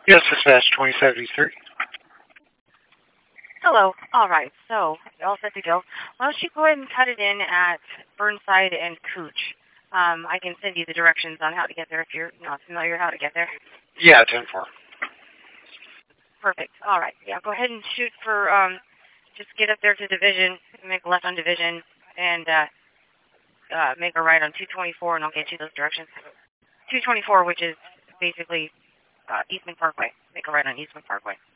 Yes, dispatch 2073. Hello. All right. So, you're all set to go. Why don't you go ahead and cut it in at Burnside and Cooch? I can send you the directions on how to get there if you're not familiar how to get there. Yeah, 10-4. Perfect. All right. Yeah, go ahead and shoot for, just get up there to Division, make a left on Division, and make a right on 224, and I'll get you those directions. 224, which is basically Eastman Parkway. Make a right on Eastman Parkway.